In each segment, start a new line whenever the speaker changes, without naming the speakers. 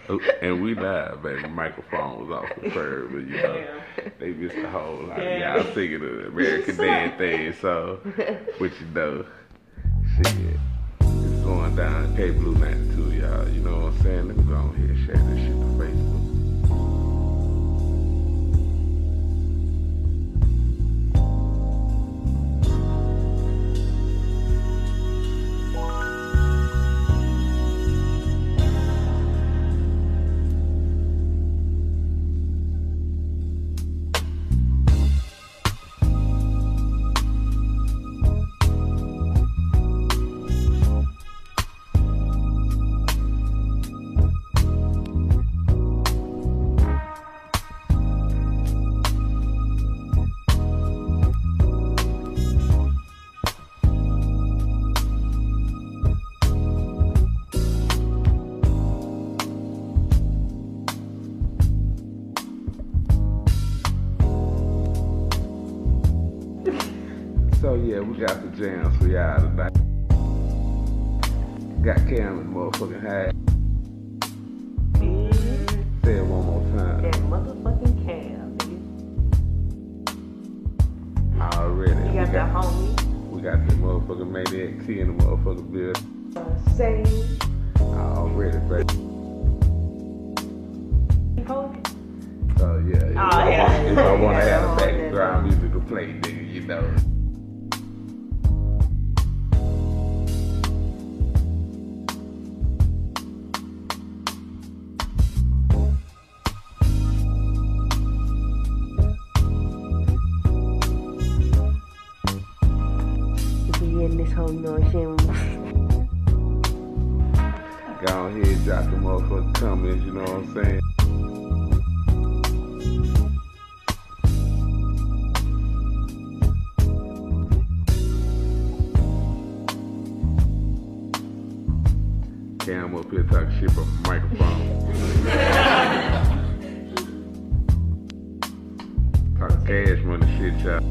And we live, baby. Microphone was off the curb, but you know, they missed the whole lot of y'all singing the American Dad thing, so, but you know, shit, it's going down K Blue 92, y'all, you know what I'm saying? Let me go on here and share this shit to Facebook. So yeah, we got the jams for y'all tonight. Got Cam in motherfucking hat. Say it one more time.
That motherfucking Cam, nigga.
Already.
You got that homie.
We got the motherfucking Maniac T in the motherfucking building.
Same.
Already, baby. So yeah, if I want to have a background music to play, nigga, you know.
This whole notion.
Go on here, drop the motherfucking comments, you know what I'm saying? Cam up here talking shit from a microphone. Talking cash money shit, y'all.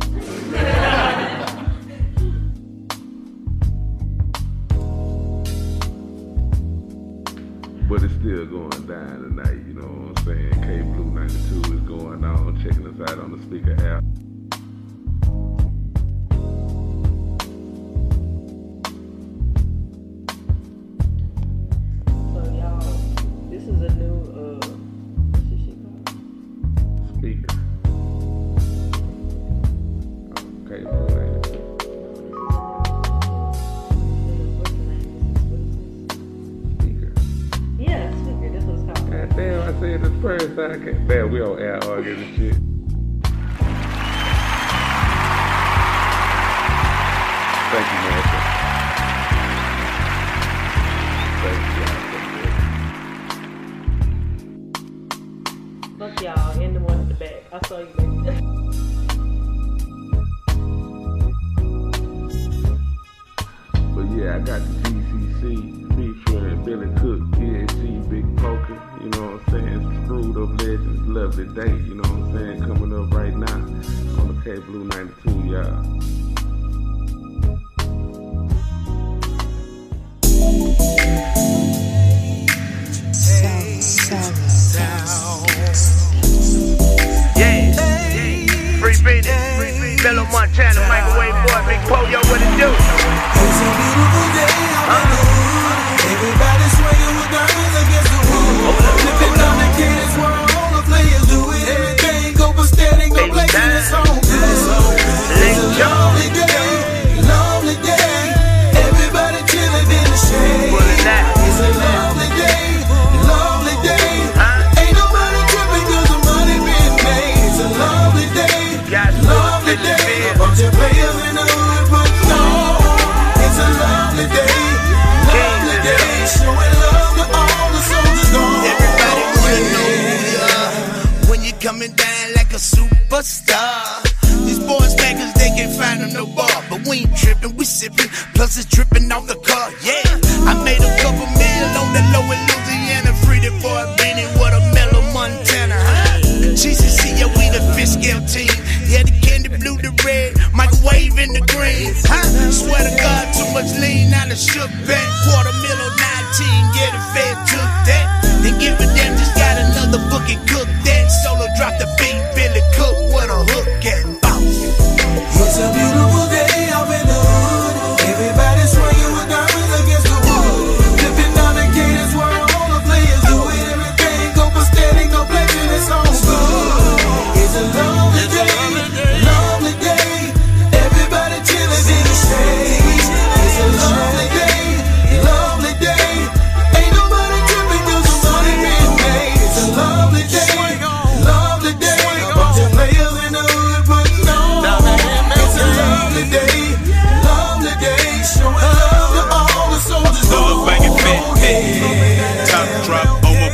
But it's still going down tonight, you know what I'm saying? K Blue 92 is going on, checking us out on the speaker app.
So y'all, this is a new, what's this shit called?
Speaker. K Blue 92. Damn, I said the first time. Damn, we on air arguing and shit. Thank you, man. Thank you,
Fuck y'all, and the one in the back. I saw you later.
But yeah, I got the GCC featuring Billy Cook, DSG, Big Poker. You know what I'm saying? Screwed Up Legends, Lovely Day, you know what I'm saying? Coming up right now on the K Blue 92, y'all.
Yeah, Free Beanie, Bello Montana, Microwave Boy, Big Polio, what it do?
It's a beautiful day out in the hood. Everybody swinging with their hands against the wall. Flipping on the kids where all the players do it. Everything go for steady, go play in the song. It's a lovely day, lovely day. Everybody chilling in the shade. It's a lovely day, lovely day. Ain't nobody tripping cause the money been made. It's a lovely day, lovely day. A bunch of players in the hood putting on. It's a lovely day, lovely day. Showing love to all the soldiers gone.
Everybody wanna know when you're coming down like a superstar. These boys back cause they can't find them no bar. But we ain't tripping, we sipping. Plus it's dripping off the car, yeah. I made a couple million on the low in Louisiana. Freed it for a Beanie, what a mellow Montana, huh? GCC, yeah, we the fish scale team. Yeah, the candy blue, the red, microwave in the green, huh? Swear to God, too much lean, now the shook back. $250,000, 19, yeah, the Fed took that. Then give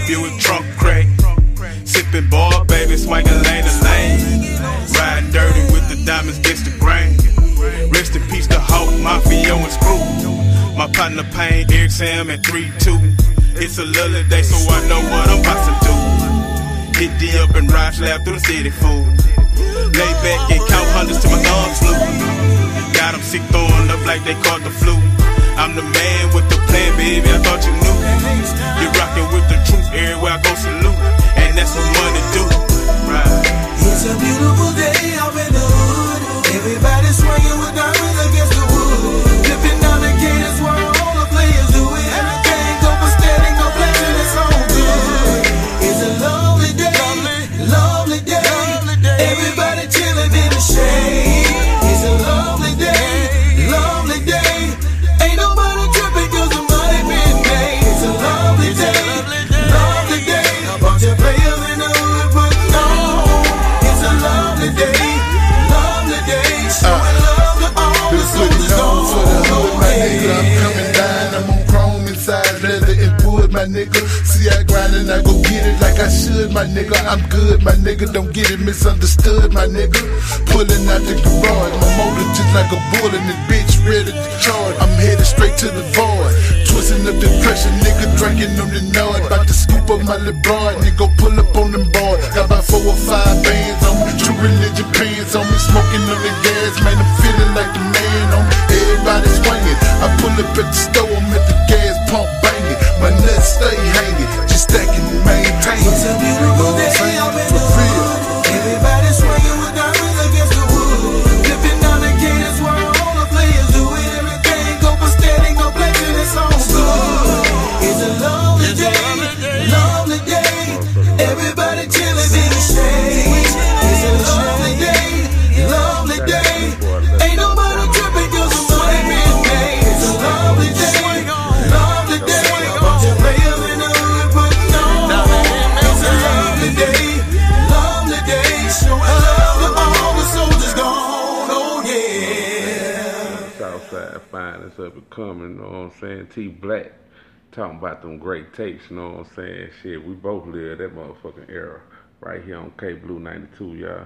Buick trunk crack. Sipping ball, baby, swinging lane to lane. Riding dirty with the diamonds against the grain. Rest in peace to Hulk, Mafia and Screw. My partner Payne, Eric Sam and 3-2. It's a lovely day, so I know what I'm about to do. Hit D up and ride slab through the city, fool. Lay back and count hundreds till my thumbs flew. Got them sick throwing up like they caught the flu. I'm the man with the plan, baby, I thought you knew. You're rocking with the truth everywhere I go salute. And that's what money do, right?
It's a beautiful day out in the hood. Everybody swinging with diamonds against the wood. Flipping down the gators where all the players do it. Everything copacetic, no pleasure, it's all good. It's a lovely day, lovely day. Everybody chilling in the shade. It's a lovely day, lovely day. Ain't nobody tripping 'cause the money been made. It's a lovely day, lovely day. A bunch of players in the hood putting on. It's a lovely day, lovely day. Showing love to all the soldiers gone.
For the hood, my nigga, I'm coming down. I'm on chrome inside leather and wood, my nigga. See, I grind and I go get it like I should, my nigga. I'm good, my nigga. Don't get it misunderstood, my nigga. Pulling out the garage, my motor just like a bull and the bitch ready to charge. I'm headed straight to the void. Twisting up the pressure, nigga, drinking on the Nord. About to scoop up my LeBron, nigga, pull up on them board. Got about 4 or 5 bands on me, true religion pants on me, smoking on the gas, man, I'm feeling like the man on me. Everybody swinging, I pull up at the store, I'm at the gas pump banging. My nuts stay hanging, just stacking and maintaining.
It's a beautiful day out in the hood. Everybody swinging with diamonds against the wood. Flipping down the gators where all the players do it. Everything copacetic, no pleasure, it's all good. It's a lovely day, lovely day. Everybody chilling in the shade. It's a lovely day, lovely day. Ain't nobody tripping 'cause the money been made. It's a lovely day, lovely day. A bunch of players in the hood putting on. It's a lovely day, lovely day. Showing love to all the soldiers gone. Oh yeah.
Southside finest up and coming, you know what I'm saying? T Black talking about them great tapes, you know what I'm saying? Shit, we both live that motherfucking era right here on K Blue 92, y'all.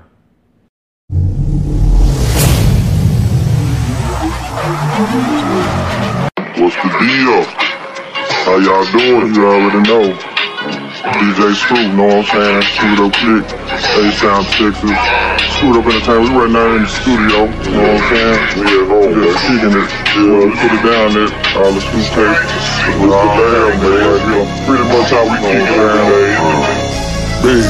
What's the deal? How y'all doing? You already know. DJ Screw, know what I'm saying? Screwed Up Click, A-Sound, Texas. Screwed Up Entertainment. We right now in the studio, you know what I'm saying? We just kicking it. Put it down there, all the screw tapes. What's the damn, man? Pretty much how we kick it down there.
Man,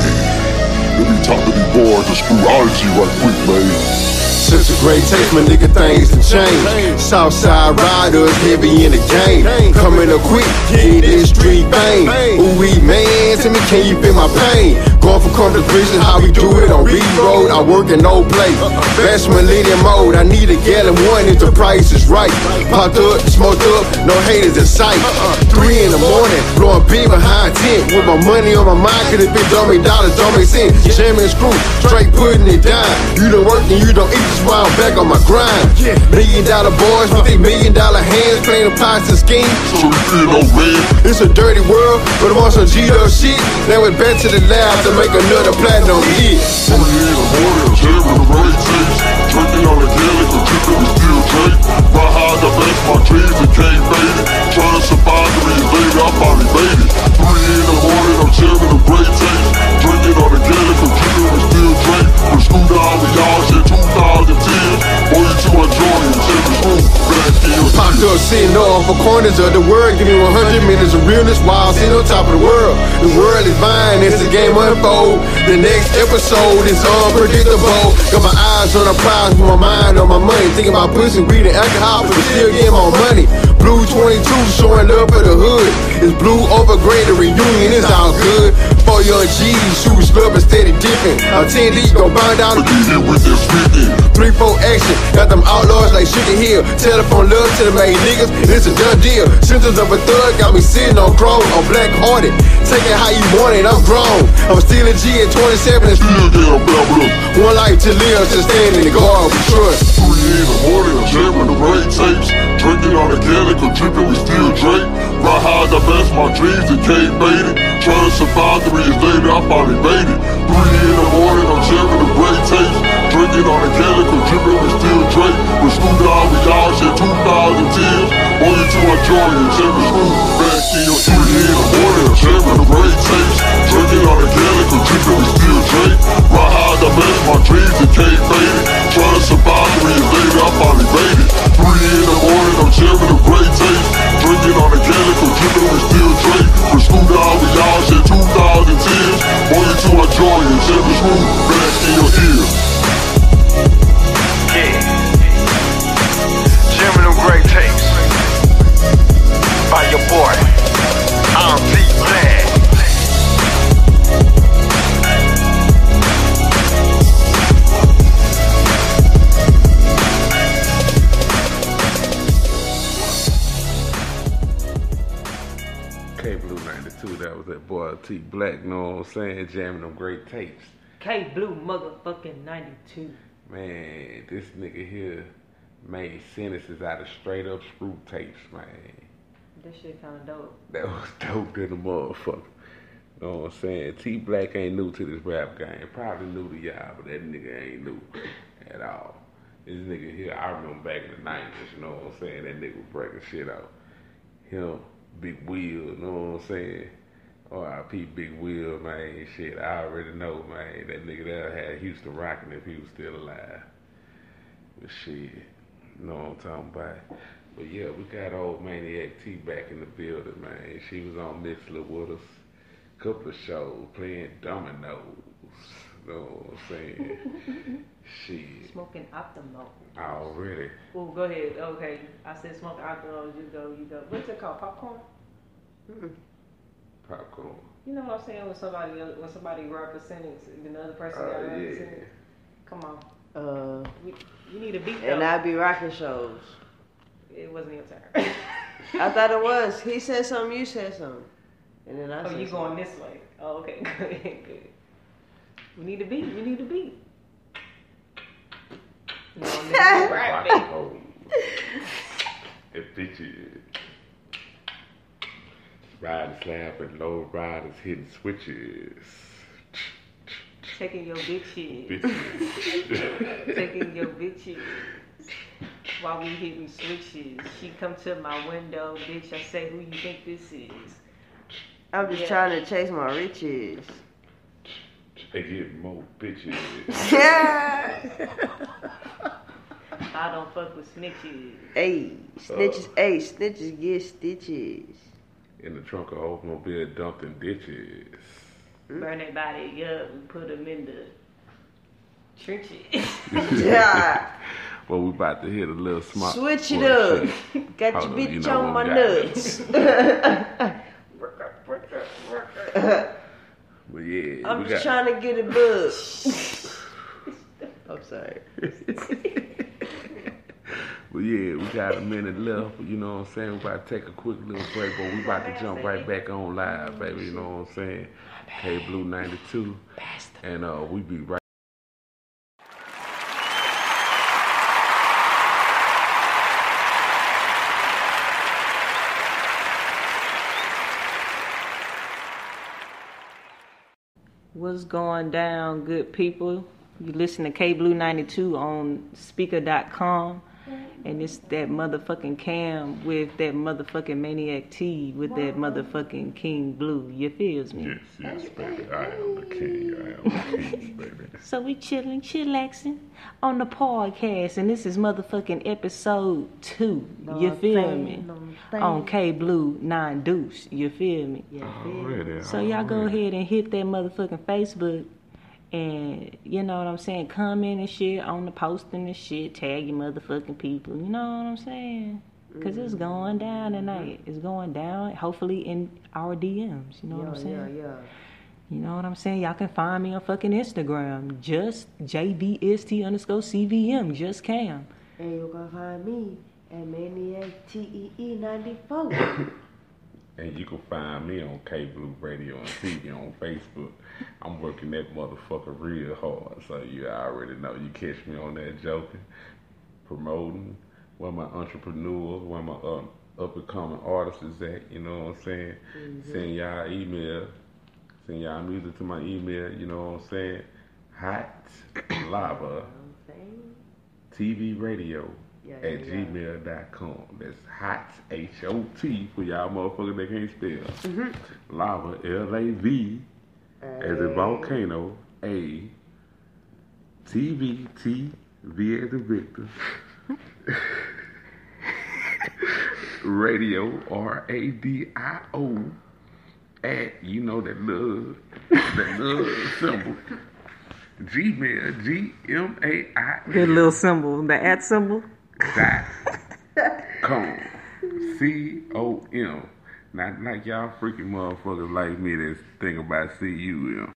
let me talk to these boys of Screwology right quick, man.
Since a great taste, my nigga, things to change. Southside riders, heavy in the game. Coming up quick, get this street bang. Ooh, man, tell me, can you feel my pain? Going for comfort vision, how we do it on Reed Road. I work in no place. Best millennium mode, I need a gallon one if the price is right. Popped up, smoked up, no haters in sight. 3 in the morning, blowing big behind tent. With my money on my mind, cause if it don't make dollars, don't make sense. Jamming Screw, straight putting it down. You don't work and you don't eat. While I'm back on my grind. $1 million boys with their $1 million hands playing the pots and schemes.
So you feel no man.
It's a dirty world, but I'm on some G-Dub shit. Now we're back to the lab to make another platinum hit.
3 in the morning, I'm jamming the great tapes. Drinking on the daily, cause chicken is still drink. My high, the best, my dreams and can't fade it. Trying to survive the invade, I finally made it. 3 in the morning, I'm jamming the great tapes. Drinking on the daily, cause chicken is still drink. With Screw Down with y'all shit, 2010. Boy, you too much joy and Jimmy Screw.
Popped up sitting off the corners of the world. Give me 100 minutes of realness while I'm sitting on top of the world. The world is mine, it's a game unfold. The next episode is unpredictable. Got my eyes on the prize, with my mind on my money. Thinking about pussy, weed, and alcohol, but still getting my money. Blue 22 showing up for the hood. It's blue over gray, the reunion is all good. 4 young G's, shooting slub and steady dipping. 10 deep, gon' burn down the
Get hit with this 50.
3-4 action, got them outlaws like Sugar Hill. Telephone love to the main niggas, it's a done deal. Symptoms of a thug got me sitting on chrome, on black hearted. take it how you want it, I'm grown. I'm still a G at 27 and still get a babble. One life to live, to stand in the God we trust.
3 in the morning, I'm jamming the rain tapes. Drinking on the Gallic, dripping, we still Drake. Right how I got past my dreams and can't bait it. Trying to survive 3 years later, I finally made it. 3 in the morning, I'm jamming the rain tapes. Drinking on the Gallic, dripping, we still Drake. With Snoop Dogg, we all shed 2,000 tears. Only to my joy and jamming Snoop back in your 3 in the morning, I'm jamming the rain tapes. Drinking on the Gallic, dripping, we still Drake. Right how I got past my dreams and can't bait it. Trying to survive 3 years later, I finally made it. 3 in the morning, I'm jamming the great tapes. Drinking on the Gallic, dripping, we still Drake. With Snoop Dogg, we all shed 2,000 tears. Only to my joy and jamming Snoop back in your ear.
Yeah, jamming them great tapes by your boy, I'm T-Black.
K-Blue 92, that was that boy T-Black, know what I'm saying? Jamming them great tapes.
K-Blue motherfucking 92.
Man, this nigga here made sentences out of straight up screw tapes, man.
That shit kinda dope.
That was dope than a motherfucker. Know what I'm saying? T-Black ain't new to this rap game. Probably new to y'all, but that nigga ain't new at all. This nigga here, I remember back in the 90s, you know what I'm saying? That nigga was breaking shit out. Him, Big Wheel, you know what I'm saying? R.I.P. Big Wheel, man, shit, I already know, man. That nigga there had Houston rocking if he was still alive. But shit, you know what I'm talking about. But yeah, we got old Maniac T back in the building, man. She was on Mixler with us. Couple of shows, playing dominoes. You know what I'm saying? Shit.
Smoking Optimo.
Already.
Oh, go ahead. Okay. I said smoking Optimo. You go. What's it called? Popcorn?
Popcorn.
You know what I'm saying? When somebody representing the other person got represented.
Yeah.
Come on. You need a beat though.
And I be rocking shows.
It wasn't your turn.
I thought it was. He said something, you said something. And then I said
you
something.
going this way. Oh, okay. Good. We need a beat. You need a beat. No, right,
Oh. It bitches. Riders laughing, low riders hitting switches.
Taking your bitches.
Bitches.
Taking your bitches. While we hitting switches. She come to my window, bitch. I say, who you think this is?
I'm just trying to chase my riches.
They get more bitches.
Yeah.
I don't fuck with snitches.
Hey, snitches. Hey, snitches get stitches.
In the trunk of automobile, dumped in ditches.
Burn their body up and put them in the trenches.
Yeah.
Well, we about to hit a little smart.
Switch it up. Got your bitch on my nuts.
Well, yeah.
I'm just trying to get a bug. I'm sorry.
Well, yeah, we got a minute left. You know what I'm saying? We about to take a quick little break, but we about to jump right back on live, baby. You know what I'm saying? K-Blue 92. And we be right.
What's going down, good people? You listen to K-Blue 92 on speaker.com. And it's that motherfucking Cam with that motherfucking Maniac T with that motherfucking King Blue. You feels me?
Yes, baby. I am the king. I am the king, baby.
So we chilling, chillaxing on the podcast. And this is motherfucking episode 2. You feel me? On K-Blue 9 Deuce. You feel me?
Already.
So y'all go ahead and hit that motherfucking Facebook. And, you know what I'm saying, comment and shit on the posting and shit, tag your motherfucking people, you know what I'm saying? Because it's going down tonight. It's going down, hopefully in our DMs, you know what I'm saying?
Yeah.
You know what I'm saying? Y'all can find me on fucking Instagram, just JBST_CVM, just Cam.
And you can find me at Maniac TEE 94.
And you can find me on K-Blue Radio and TV on Facebook. I'm working that motherfucker real hard, so you already know. You catch me on that joking, promoting, where my entrepreneurs, where my up-and-coming artists is at, you know what I'm saying? Mm-hmm. Send y'all email, send y'all music to my email, you know what I'm saying? Hot Lava TV Radio at gmail.com. That's hot, H-O-T, for y'all motherfuckers that can't spell. Mm-hmm. Lava, L-A-V, as a volcano, A, TV, T-V as a Victor, Radio, R-A-D-I-O, at, you know, that little symbol. Gmail, G-M-A-I.
Good little symbol, the at symbol.
.com, C-O-M. Not like y'all freaking motherfuckers like me that's thinking about C-U-M.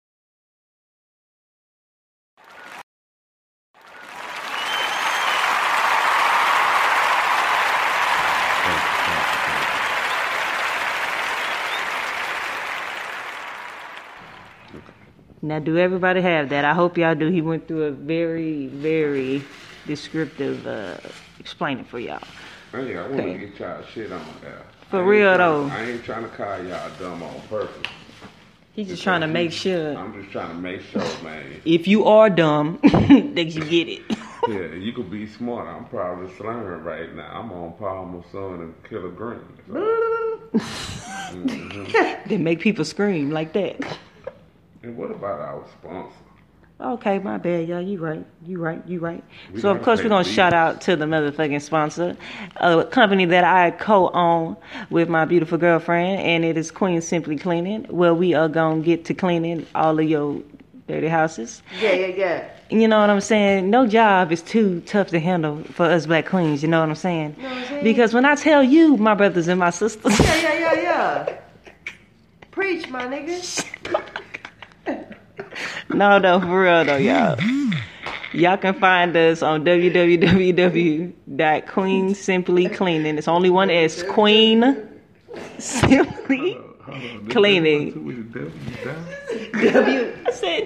Now, do everybody have that? I hope y'all do. He went through a very, very descriptive explaining for y'all.
Hey, I want to get y'all shit on there.
For real, though.
I ain't trying to call y'all dumb on purpose.
He's just trying to make sure.
I'm just trying to make sure, man.
If you are dumb, that you get it.
Yeah, you could be smart. I'm probably slurring right now. I'm on Palmer Son and Killer Green. So. Mm-hmm.
They make people scream like that.
And what about our sponsor?
Okay, my bad, y'all. You right. So, of course, we're going to shout out to the motherfucking sponsor, a company that I co-own with my beautiful girlfriend, and it is Queen Simply Cleaning, where we are going to get to cleaning all of your dirty houses.
Yeah.
You know what I'm saying? No job is too tough to handle for us black queens, you know what I'm saying?
You know what I'm saying?
Because when I tell you, my brothers and my sisters...
Yeah. Preach, my nigga.
No, for real though, y'all. Y'all can find us on www.queensimplycleaning. It's only one S. Queen Simply Cleaning. I said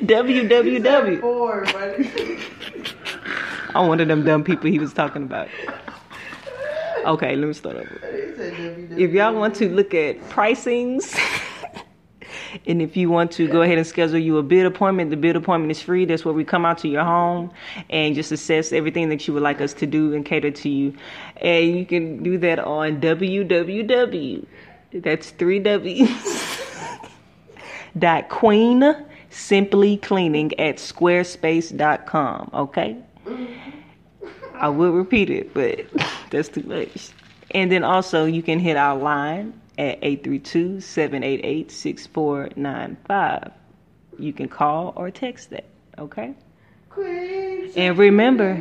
www. I'm one of them dumb people he was talking about. Okay, let me start over. If y'all want to look at pricings... And if you want to go ahead and schedule you a bid appointment, the bid appointment is free. That's where we come out to your home and just assess everything that you would like us to do and cater to you. And you can do that on www. That's 3 W's. .queensimplycleaning@squarespace.com. Okay? I will repeat it, but that's too much. And then also you can hit our line at 832-788-6495. You can call or text that, okay? And remember,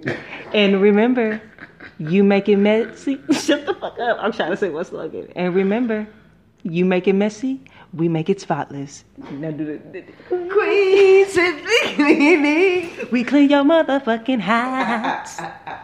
you make it messy. Shut the fuck up. I'm trying to say what's slogan. And remember, you make it messy, we make it spotless. Now do the
Queen Simply Cleaning.
We clean your motherfucking house.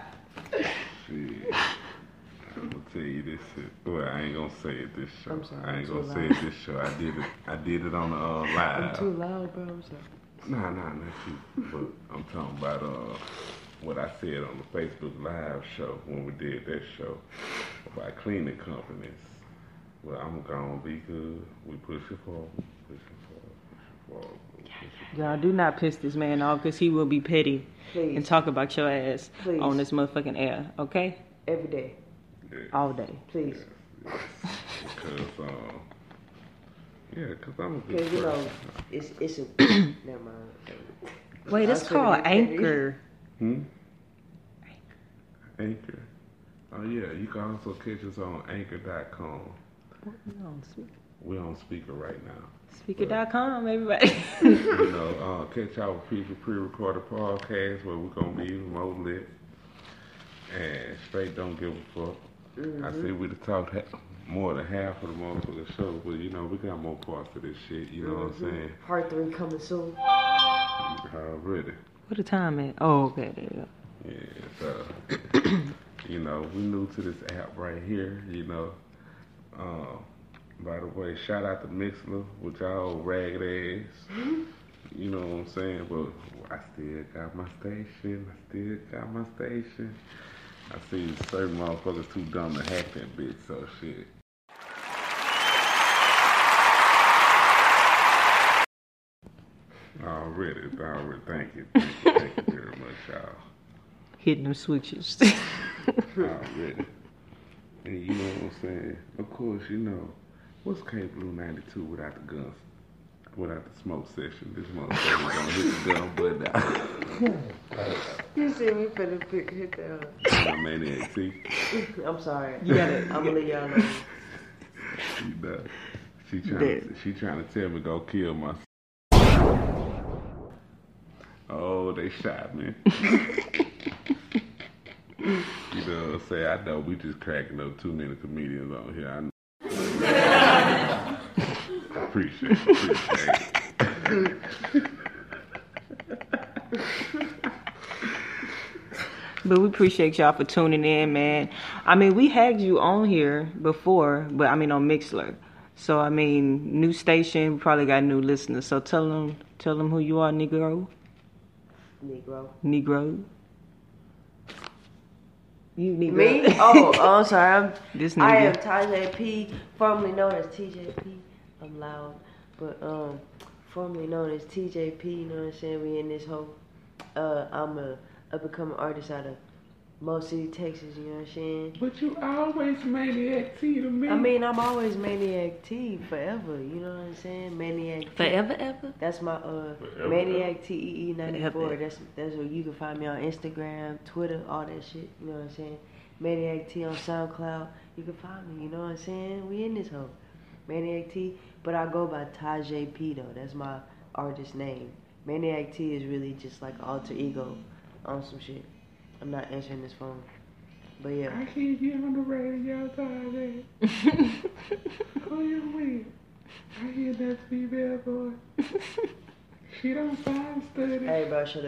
Tell you this shit. Well, I ain't gonna say it this show. I ain't gonna say it this show. I did it on the live.
I'm too loud, bro. I'm sorry.
Nah, not you. But I'm talking about what I said on the Facebook Live show when we did that show about cleaning companies. Well, I'm gonna be good. We push it forward.
Y'all do not piss this man off because he will be petty and talk about your ass on this motherfucking air. Okay?
Every day.
Yeah.
All day.
Please.
Because I'm a good
Because, you know,
person.
it's a... Never mind.
Wait, it's called Anchor.
Anchor. Oh, yeah. You can also catch us on Anchor.com. We're on speaker right now.
Speaker.com, everybody.
Catch our future pre-recorded podcast where we're going to be even more lit. And straight don't give a fuck. Mm-hmm. I see we'd have talked more than half of the motherfucking show, but we got more parts of this shit, you know what I'm saying?
Part 3 coming soon.
Already.
What the time is? Oh, okay, there you go.
Yeah, so, we new to this app right here, By the way, shout out to Mixler with y'all old ragged ass. You know what I'm saying? But I still got my station. I see certain motherfuckers too dumb to hack that bitch, so shit. Already. Thank you very much, y'all.
Hitting them switches.
Already. And you know what I'm saying? Of course, you know, what's K Blue 92 without the guns? Without the smoke session? This motherfucker gonna hit the gun button out.
You see me finna hit that.
My Maniac T.
I'm sorry.
You got it.
I'm gonna leave y'all alone.
You know, she trying to tell me go kill myself. Oh, they shot me. You know what I'm saying? I know we just cracking up too many comedians on here. I know. Appreciate it.
But we appreciate y'all for tuning in, man. I mean, we had you on here before, but I mean on Mixler. So I mean, new station, probably got new listeners. So tell them who you are, Negro. You Negro.
Me? Oh, I'm sorry.
This
I
nigga.
am Tajay P, formerly known as TJP. I'm loud, but formerly known as TJP. You know what I'm saying? We in this whole. I'm a up-and-coming artist out of Mo City, Texas. You know what I'm saying?
But you always Maniac T to me.
I mean, I'm always Maniac T forever. You know what I'm saying? Maniac T.
Forever, ever?
That's my Maniac TEE 94. That's where you can find me on Instagram, Twitter, all that shit. You know what I'm saying? Maniac T on SoundCloud. You can find me. You know what I'm saying? We in this hoe. Maniac T. But I go by Tajay P though. That's my artist name. Maniac T is really just like alter ego on some shit. I'm not answering this phone. But yeah.
I can't get on the radio, Tajay. Oh, you weird. I hear that female boy. She don't find study.
Hey, bro, shut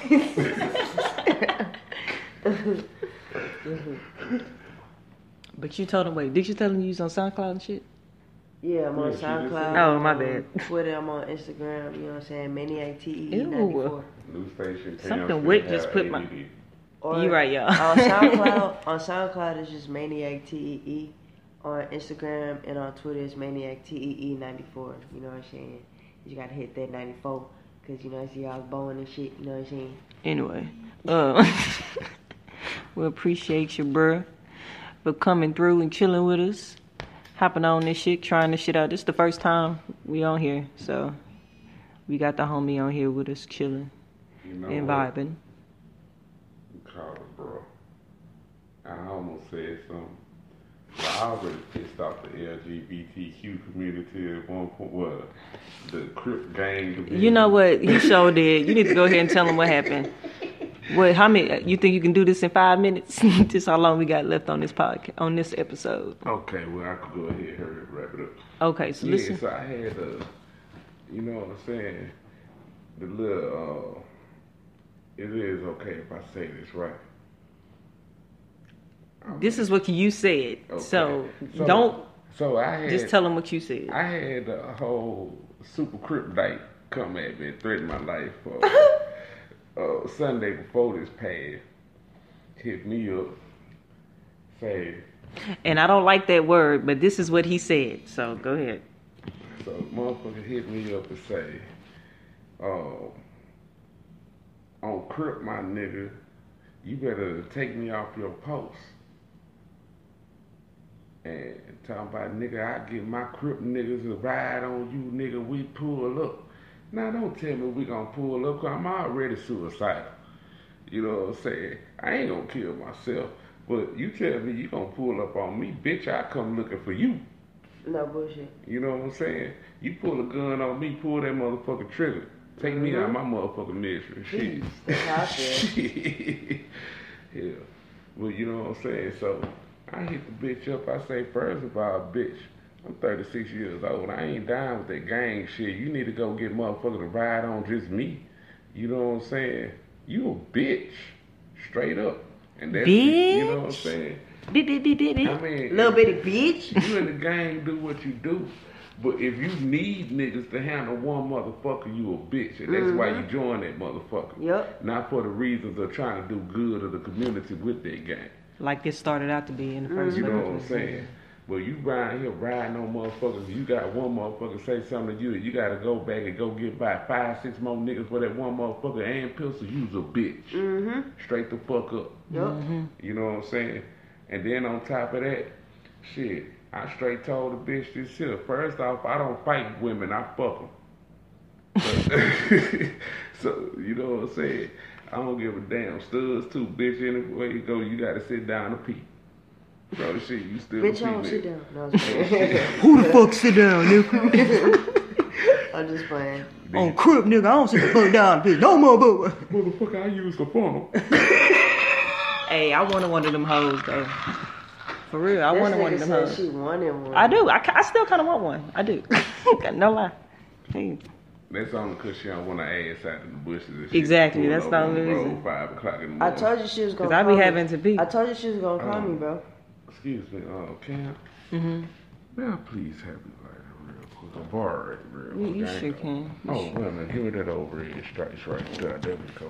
up.
But you told him, wait, did you tell him you was on SoundCloud and shit?
Yeah, I'm on SoundCloud.
Oh, my bad.
Twitter, I'm on Instagram, you know what I'm saying? Maniac TEE 94.
New station.
Something wet just put my...
Or
you right, y'all.
on SoundCloud it's just Maniac TEE. On Instagram and on Twitter it's Maniac TEE 94. You know what I'm saying? You gotta hit that 94 because you know it's y'all bowing and shit. You know what I'm saying?
Anyway, we appreciate you, bruh, for coming through and chilling with us, hopping on this shit, trying this shit out. This is the first time we on here, so we got the homie on here with us, chilling and vibing.
Call it, bro. I almost said something. I already pissed off the LGBTQ community at one point. Well, the Crip gang community.
You know what? He sure did. You need to go ahead and tell him what happened. What? How many? You think you can do this in 5 minutes? Just how long we got left on this podcast, on this episode?
Okay, well I could go ahead and wrap it up.
Okay, so listen.
So I had you know what I'm saying? The little it is okay if I say this right.
This is what you said.
Okay.
So don't.
So I had,
just tell them what you said.
I had a whole super Crip date come at me and threaten my life. Sunday before this passed, hit me up, say.
And I don't like that word, but this is what he said. So go ahead.
So motherfucker hit me up and say, on Crip, my nigga, you better take me off your post. And talking about, nigga, I get my Crip niggas to ride on you, nigga, we pull up. Now, don't tell me we gonna pull up, cause I'm already suicidal. You know what I'm saying? I ain't gonna kill myself. But you tell me you gonna pull up on me, bitch, I come looking for you.
No bullshit.
You know what I'm saying? You pull a gun on me, pull that motherfucking trigger. Take me out of my motherfucking misery. Shit.
That's how I feel.
Yeah. Well, you know what I'm saying? So, I hit the bitch up. I say, first of all, bitch, I'm 36 years old. I ain't down with that gang shit. You need to go get motherfuckers to ride on just me. You know what I'm saying? You a bitch. Straight up. And that's
bitch.
You know what I'm saying?
Did.
I mean,
Little bitty bitch.
You in the game, do what you do. But if you need niggas to handle one motherfucker, you a bitch. And that's why you join that motherfucker.
Yep.
Not for the reasons of trying to do good to the community with that gang.
Like this started out to be in the first
You
place.
know what I'm saying? But you riding here riding on motherfuckers, you got one motherfucker say something to you gotta go back and go get by 5-6 more niggas for that one motherfucker and pistol, you's a bitch. Straight the fuck up.
Yep.
You know what I'm saying? And then on top of that, shit, I straight told the bitch this shit. First off, I don't fight women, I fuck them. So, you know what I'm saying? I don't give a damn. Studs too, bitch. Anywhere you go, you gotta sit down and pee. So shit, you still
Bitch,
a
I don't
female.
sit down. No, I'm just playing.
Who the fuck sit down, nigga?
I'm just playing.
On crib, nigga, I don't sit the fuck down, bitch. No more, boo.
Motherfucker, I use the funnel.
Hey, I wanted one of them hoes, though. For real, I wanted one of them hoes.
She wanted one.
I do. I still kind of want one. I do. No lie. Hey.
That's only because she don't want to ass out in the bushes and shit.
Exactly, that's
Pulling
the
over
only
on the road
reason.
5 o'clock in the
I
morning.
told you she was gonna
'Cause I
call
be
me.
having to pee.
I told you she was gonna call me, bro.
Excuse me, Cam. May I please have you like real quick? A bar right real quick.
You sure can.
Oh, wait a minute. Give me that over here. Stripes right there. There we go.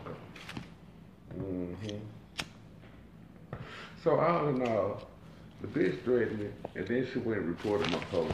So, all in all, the bitch threatened me, and then she went and reported my post.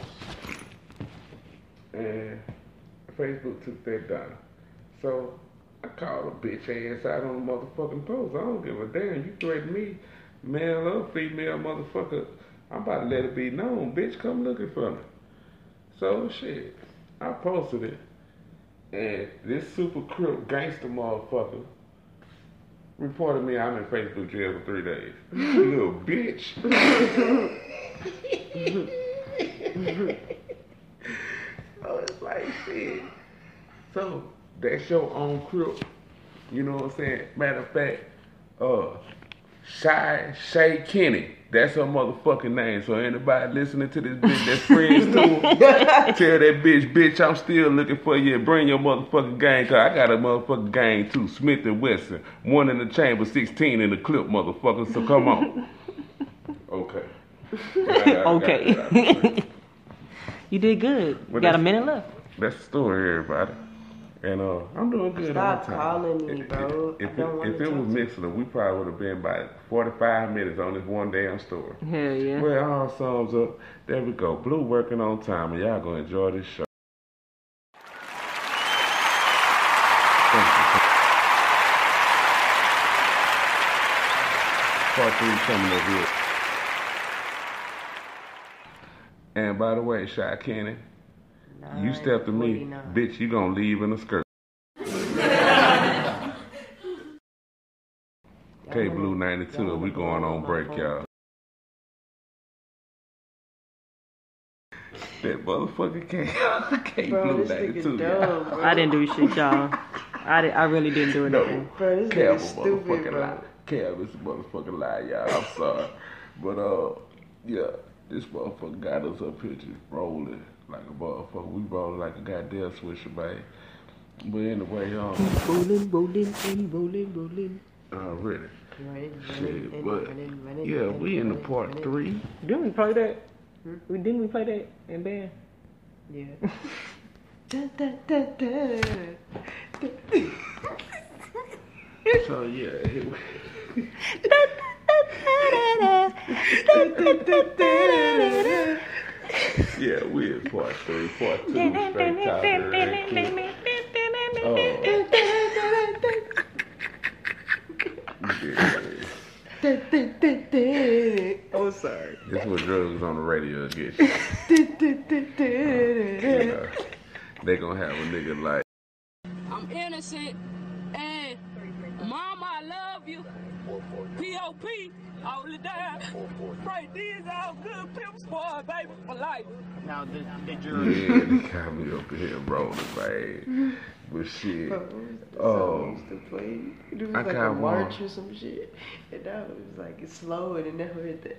And Facebook took that down. So, I called a bitch ass out on the motherfucking post. I don't give a damn. You threaten me, male or female motherfucker, I'm about to let it be known. Bitch, come looking for me. So, shit, I posted it. And this super crook gangster motherfucker reported me I'm in Facebook jail for 3 days. You little bitch. Oh, it's like shit. So, that's your own crook. You know what I'm saying? Matter of fact, Shay Kenny. That's her motherfucking name. So anybody listening to this bitch that's friends to her, tell that bitch, I'm still looking for you. Bring your motherfucking gang, cause I got a motherfucking gang too. Smith and Wesson. 1 in the chamber, 16 in the clip, motherfucker. So come on. Okay.
Okay. You did good. You got a minute left.
That's the story, everybody. And I'm doing good.
Stop
on time.
calling me, bro.
If it was mixing, we probably would have been about 45 minutes on this one damn story.
Hell yeah.
Well, all sums up. There we go. Blue working on time, and y'all gonna enjoy this show. Part 3 coming up here. And by the way, Shy Kenny, you step to me, bitch, you gonna leave in a skirt. Okay, Blue 92, we going on break, y'all. That motherfucker can't Blue 92, y'all.
I didn't do shit, y'all. I really didn't do anything.
Bro, this
Cab
nigga
a
stupid,
motherfucking
bro.
lie. Cab is a motherfucking lie, y'all. I'm sorry. But, yeah, this motherfucker got us up here just rolling like a motherfucker. We rolling like a goddamn swisher, babe. But anyway,
Rolling.
already.
Running,
Shit, but
running,
yeah, we in the part 3.
Didn't we play that? Didn't we play that in band?
Yeah.
So yeah, yeah, we in part 3, part 2, straight top
Oh, sorry.
This is what drugs on the radio get you. They gonna have a nigga like.
I'm innocent, and mama, I love you. P.O.P. all the time. Right, these all good pimps for baby for life. Now the jury.
Yeah, they got me up here rolling, man. But shit.
It was like a march or some shit. And now it was like it's slow and it never hit that.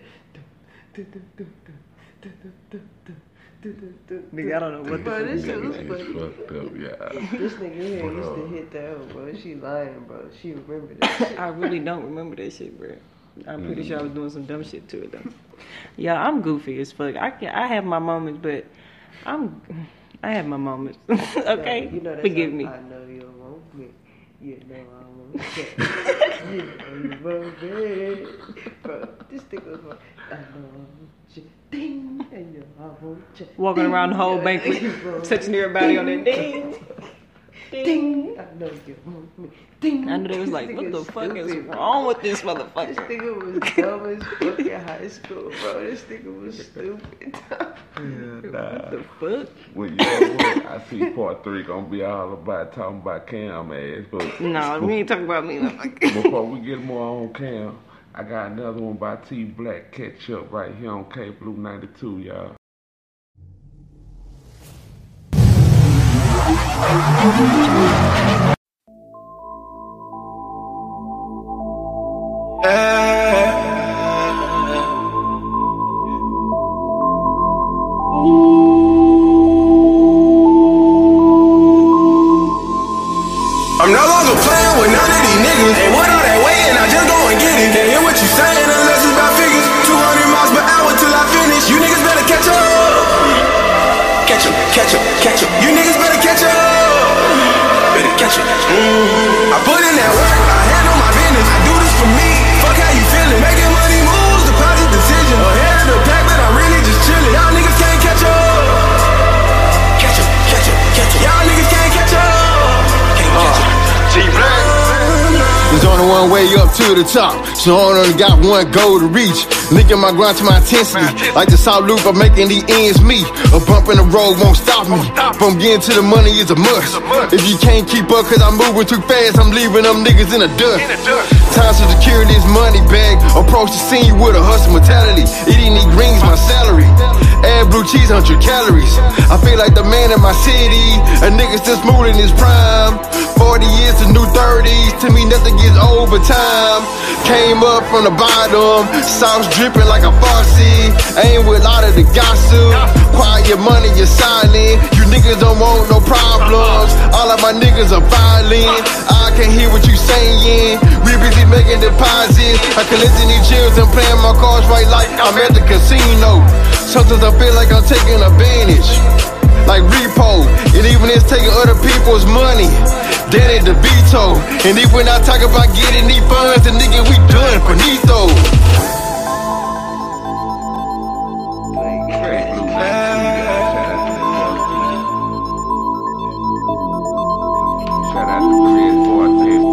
Nigga, I don't know what the
fuck this shit
Nigga
was
is
funny.
fucked up, yeah.
This nigga here used to hit that, bro. She lying, bro. She remembered that shit.
I really don't remember that shit, bro. I'm pretty sure I was doing some dumb shit to it though. Yeah, I'm goofy as fuck. I have my moments, but I have my moments. Okay,
you know,
forgive me.
I know you want me. You know I want you. You know you want me. Bro, this nigga was like, I know I want you. Ding, and you know I want you.
Walking around the whole banquet, touching everybody on their ding. Ding.
I know you want me. Ding.
I know they was like, what the fuck is wrong with this motherfucker?
This nigga was dumb as fuck in high school, bro. This nigga was stupid.
What the fuck?
Well, you know what? I see part 3 gonna be all about talking about Cam ass, but
no, we ain't talking about me.
Before we get more on Cam, I got another one by T Black Catch Up right here on K Blue 92, y'all.
I'm no longer playing with none of these niggas. Ain't what all that waiting, I just go and get it. Can't hear what you saying unless it's about figures. 200 miles per hour till I finish. You niggas better catch up. Catch up, catch up, catch up. You niggas better catch up. Better catch up. I put in that work, I handle my business. I do this for me. Fuck how you feeling. Making money moves, deposit decision. Ahead of the pack, but I'm really just chilling. Y'all niggas can't catch up. Catch up, catch up, catch up. Y'all niggas can't catch up.
There's only one way up to the top, so I only got one goal to reach. Linking my grind to my intensity, like the South Loop, I'm making the ends meet. A bump in the road won't stop me. From getting to the money is a must. If you can't keep up cause I'm moving too fast, I'm leaving them niggas in the dust. Time to secure this money bag. Approach the scene with a hustle mentality. Eating these greens, my salary. Add blue cheese, 100 calories. I feel like the man in my city. A nigga still smooth in his prime. 40 years to new 30s. To me nothing gets over time. Came up from the bottom. Sauce dripping like a faucet. Ain't with a lot of the gossip. Quiet money, you're silent. You niggas don't want no problems. All of my niggas are violent. I can't hear what you saying. We busy making deposits. I collecting these chills and playing my cards right like I'm at the casino. Sometimes I feel like I'm taking advantage, like repo. And even it's taking other people's money, that ain't the veto. And even when I talk about getting these funds, the nigga we done finito.
Shout out to 3 and 4.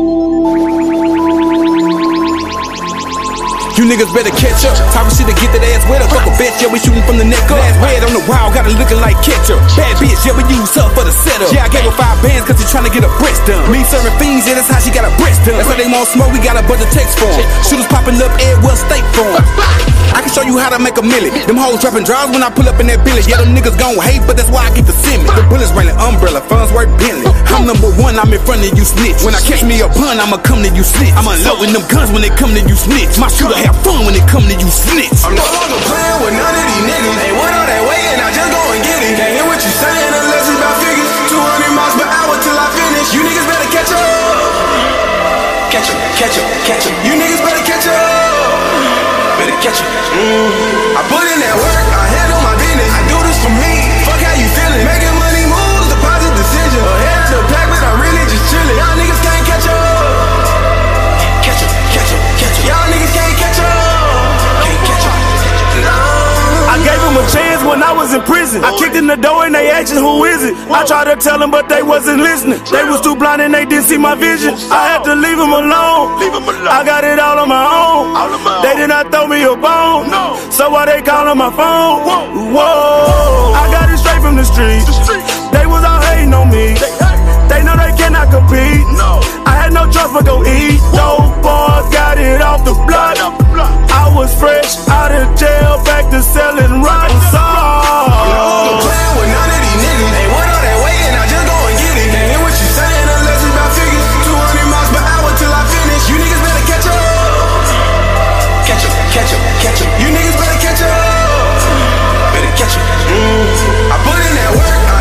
You niggas better catch up. Talking shit to get that ass wet up. Fuck a bitch, yeah, we shooting from the neck up. Last red on the wall, got it looking like ketchup. Bad bitch, yeah, we use her for the setup. Yeah, I gave her 5 bands cause she tryna get her breast done. Me serving fiends, yeah, that's how she got her breast done. That's why they want smoke, we got a bunch of text for 'em. Shooters popping up, Edwell State Farm. I can show you how to make a million. Them hoes dropping draws when I pull up in that billet. Yeah, them niggas gon' hate, but that's why I keep the semi. The bullets raining umbrella, funds worth Bentley. I'm number 1, I'm in front of you snitch. When I catch me a bun, I'ma come to you snitch. I'm unloading them guns when they come to you snitch. My shooter have fun when they come to you snitch.
I'm no longer playing with none of these niggas. Ain't what all that waiting, I just go and get it. Can't hear what you saying unless it's about figures. 200 miles per hour till I finish. You niggas better catch up. Catch up, catch up, catch up. You niggas better catch up. Better catch up. I put in that work, I handle my business. I do this for me. Fuck how you feeling. Making money moves, deposit decision. Ahead of the pack, but I'm really just chilling. Y'all niggas can't catch up. Catch up, catch up, catch up. Y'all niggas can't catch up. Can't catch up.
I gave him a chance when I was in prison. I kicked in the door and they asked who is it. I tried to tell them but they wasn't listening. They was too blind and they didn't see my vision. I had to leave them alone. I got it all on my own. They did not throw me a bone. So why they calling my phone? Whoa, I got it straight from the street. They was all hating on me. They know they cannot compete. I had no choice but go eat. Those boys got it off the block. I was fresh out of jail, back to selling rock and salt.
I'm playing with none of these niggas. Ain't what all that waiting, I just go and get it. Can't hear what you saying unless it's about figures. 200 miles per hour till I finish. You niggas better catch up. Catch up, catch up, catch up. You niggas better catch up. Better catch up. I put in that work, I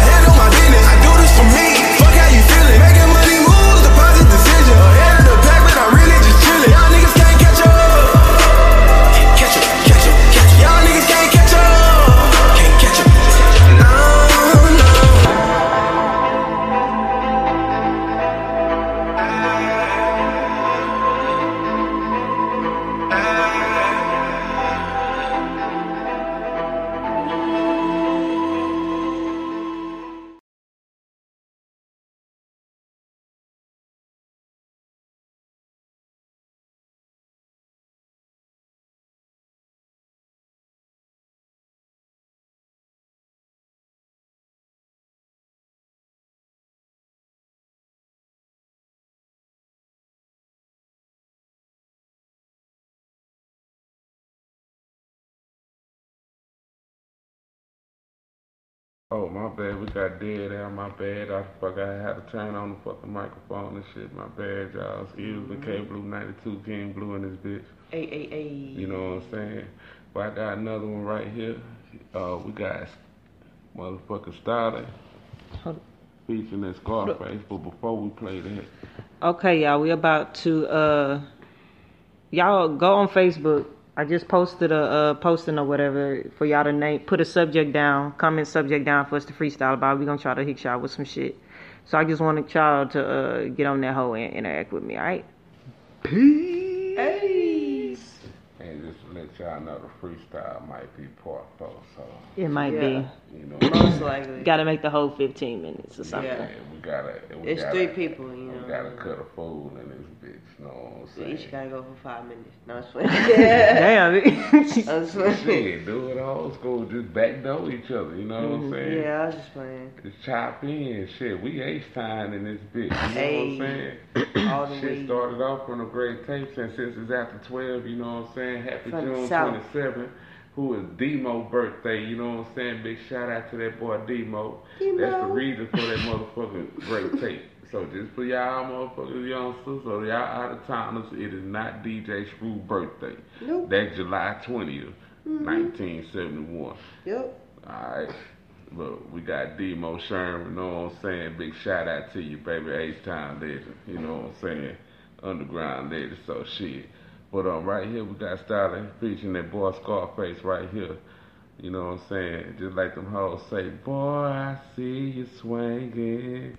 Oh, my bad. We got dead out. My bad. I had to turn on the fucking microphone and shit. My bad, y'all. Excuse me. K-Blue 92, King Blue in this bitch.
Hey.
You know what I'm saying? But I got another one right here. We got motherfucking Styling featuring that Scarface. But before we play that.
Okay, y'all. We about to, y'all go on Facebook. I just posted a posting or whatever for y'all to put a subject down, comment subject down for us to freestyle about. We're going to try to hit y'all with some shit. So I just wanted y'all to get on that hoe and interact with me, alright? Peace.
And just to let y'all know, the freestyle might be part 4, so.
It might be.
You know,
most likely.
Gotta make the whole 15 minutes or something.
Yeah,
it's 3 people, you know.
We gotta cut a fool in this bitch, you know what I'm saying?
So each gotta go for 5 minutes. No, I'm playing.
Damn.
Shit, do it old school, just backdoor each other, you know what I'm saying?
Yeah, I was just playing.
Just chop in, shit. We H-time in this bitch, you know what I'm saying?
All the
shit
way.
started off on a great tape, and since it's after 12, you know what I'm saying? Happy
From
June
South.
27th. Who is Demo birthday, you know what I'm saying? Big shout out to that boy Demo. That's the reason for that motherfucking great tape. So just for y'all motherfuckers youngsters or y'all out of towners, it is not DJ Screw's birthday.
Nope.
That's July 20th, 1971.
Yep.
Alright. Look, we got Demo Sherman, you know what I'm saying? Big shout out to you, baby. H-Town legend, you know what I'm saying? Underground legend, so shit. But right here we got Styling featuring that boy Scarface right here. You know what I'm saying? Just like them hoes say, boy, I see you swinging.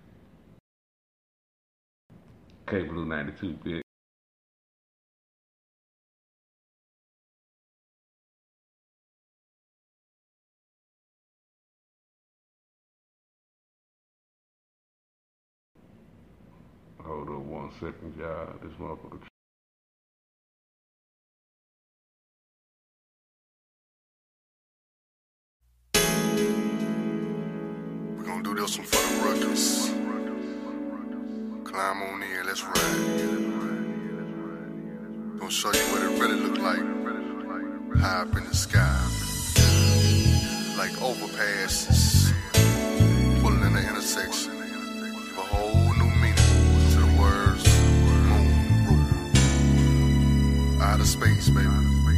K-Blue 92, bitch. Hold on 1 second, y'all. This motherfucker.
We gon' do this one for the ruckus. Climb on in, let's ride. Gonna show you what it really look like. High up in the sky. Like overpasses. Pulling in the intersection. Give a whole new meaning to the words moon, roof. Outer space, baby.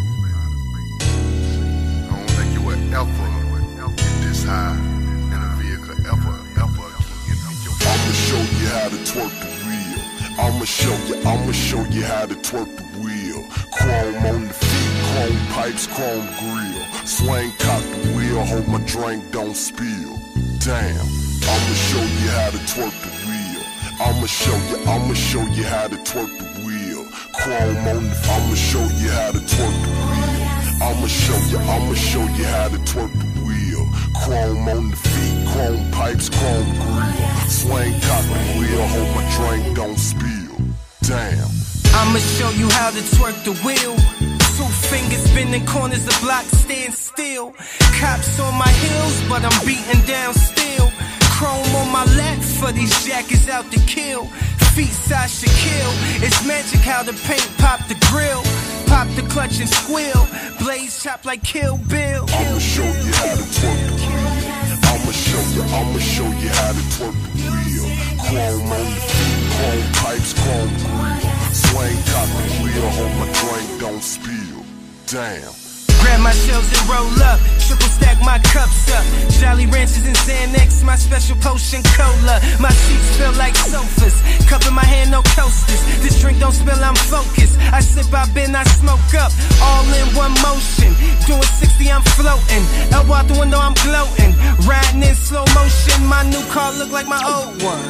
I don't think you would ever get this high in a vehicle ever again in your life.
I'ma show you how to twerk the wheel. I'ma show you how to twerk the wheel. Chrome on the feet, chrome pipes, chrome grill. Swing, cock the wheel, hope my drink don't spill. Damn, I'ma show you how to twerk the wheel. I'ma show you how to twerk the wheel. Chrome on the I'ma show you how to twerk the wheel. I'ma show you how to twerk the wheel. Chrome on the feet, chrome pipes, chrome grill. Swing, cock the wheel, hope my drink don't spill. Damn.
I'ma show you how to twerk the wheel. 2 fingers bending corners, the block stand still. Cops on my heels, but I'm beating down still. Chrome on my lap for these jackets out to kill. Feet I should kill. It's magic how the paint pop the grill. Pop the clutch and squeal. Blades chop like Kill Bill.
I'ma show you how to twerk the wheel. I'ma show you how to twerk the wheel. Chrome on the feet, chrome pipes, chrome grill. Swing, cock the wheel, hope my drink don't spill. Damn.
Grab my shelves and roll up, triple stack my cups up. Jolly Ranchers and Xanax, my special potion cola. My seats feel like sofas, cup in my hand, no coasters. This drink don't spill, I'm focused. I sip, I bend, I smoke up, all in one motion. Doing 60, I'm floating. Elbow out the window, I'm gloating. Riding in slow motion, my new car look like my old one.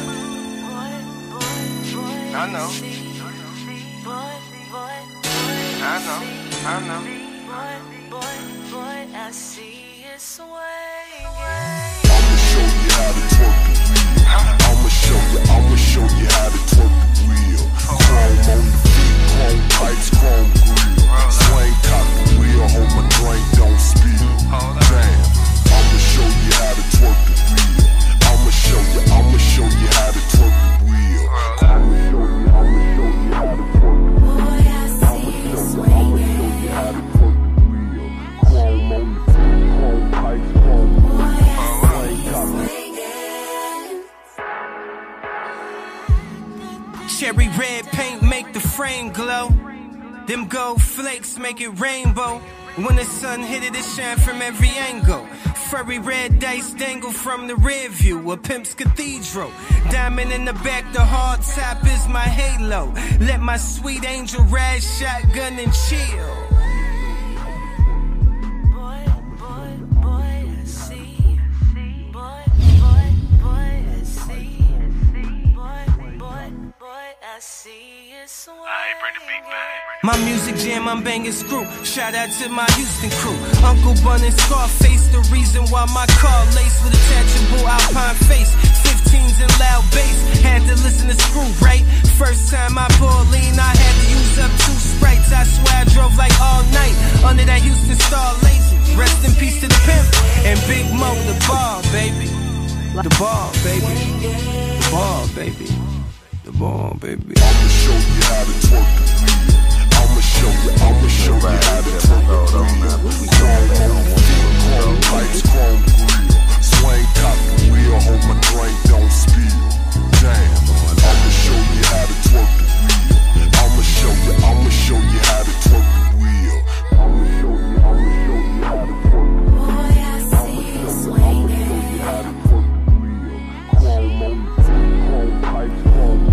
I know.
I see it swinging.
I'ma show you how to twerk the wheel. I'ma show you how to twerk the wheel. Chrome on the feet, chrome pipes, chrome grill. Swing, cock the wheel, hope my drink don't spill. Damn, I'ma show you how to twerk the wheel. I'ma show you how to twerk the wheel. I'ma show you how to twerk the wheel. I'ma show you how to twerk the wheel. Chrome on the feet, chrome pipes, chrome grill.
Cherry red paint make the frame glow. Them gold flakes make it rainbow. When the sun hit it, it shine from every angle. Furry red dice dangle from the rear view. A pimp's cathedral. Diamond in the back, the hard top is my halo. Let my sweet angel ride shotgun and chill. My music jam, I'm banging screw. Shout out to my Houston crew. Uncle Bun and Scarface, the reason why my car laced with attachable Alpine face. 15s and loud bass, had to listen to Screw, right? First time I poured lean, I had to use up 2 Sprites. I swear I drove like all night under that Houston Star Lazy. Rest in peace to the pimp and Big Mo, the ball, baby. The ball, baby. The ball, baby. The ball, baby.
I'ma show you how to twerk the wheel. I'ma show you how to twerk the wheel. Chrome lights, chrome grill. Swing top the wheel, hope my drink don't spill. Damn, I'ma show you how to twerk the wheel. I'ma show you how to twerk the wheel. I'ma show you how to twerk the wheel. Boy, I see you swinging. How to twerk the wheel. Chrome on the chrome pipes, chrome.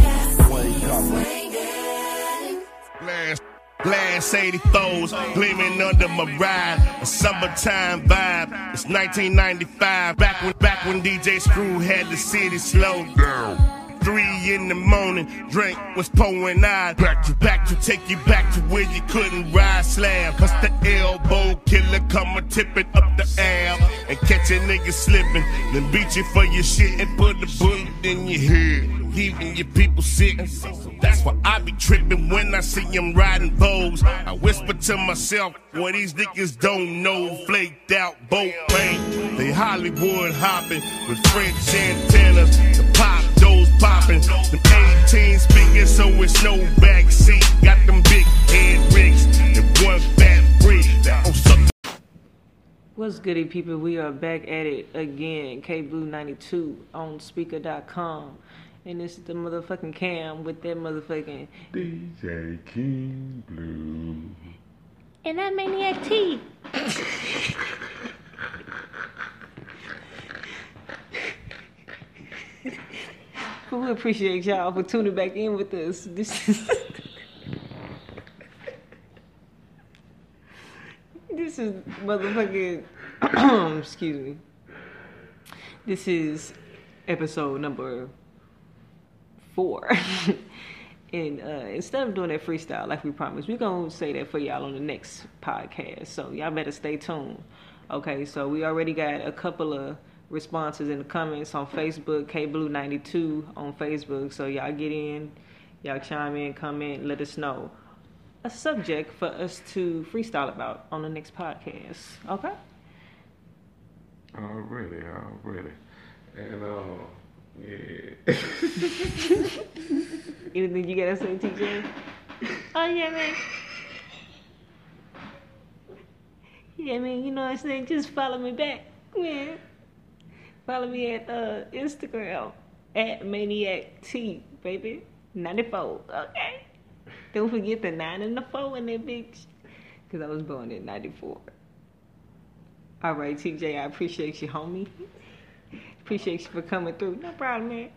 Glass 84s gleaming under my ride. A summertime vibe. It's 1995. Back when DJ Screw had the city slowed down. 3 in the morning, drink was pouring out. Back to take you back to where you couldn't ride slab. Cause the elbow killer come a tipping up the ab and catch a nigga slipping. Then beat you for your shit and put the bullet in your head. Leaving your people sick. That's why I be tripping when I see them riding Vogues. I whisper to myself, what these niggas don't know. Flaked out boat paint. They Hollywood hopping with French antennas. The pop doors popping. Them 18 speakers, so it's no backseat. Got them big head rigs and one fat brick.
What's goody, people? We are back at it again. KBlue92 on speaker.com. And this is the motherfucking Cam with that motherfucking
DJ King Blue.
And I'm Maniac T. We appreciate y'all for tuning back in with us. This is motherfucking excuse me. This is episode number 4. And instead of doing that freestyle like we promised, we're gonna say that for y'all on the next podcast. So y'all better stay tuned. Okay, so we already got a couple of responses in the comments on Facebook, KBlue92 on Facebook. So y'all get in, y'all chime in, comment, let us know a subject for us to freestyle about on the next podcast. Okay?
Already. And yeah.
Anything you gotta say, TJ? Oh yeah, man. Yeah, man. You know what I'm saying? Just follow me back, man. Follow me at Instagram at Maniac T, baby. 94. Okay. Don't forget the 9 and the 4 in that bitch. Cause I was born in 94. All right, TJ. I appreciate you, homie. Appreciate you for coming through. No problem, man.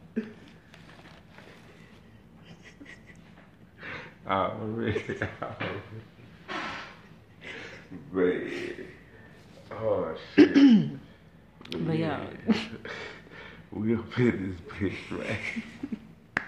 Already. Man. Oh, shit.
But yeah.
We up in this bitch, right?